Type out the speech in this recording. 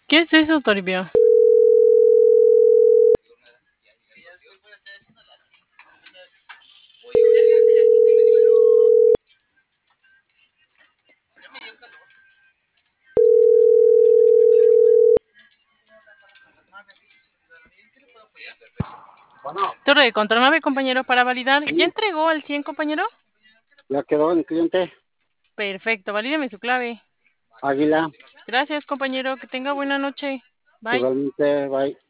¿Qué es eso, Toribio? Bueno, Torre de control 9, compañero, para validar. ¿Ya sí, entregó al 100, compañero? ya quedó en cliente. Perfecto, valídeme su clave. Águila, Gracias, compañero. Que tenga buena noche. Bye. igualmente, bye.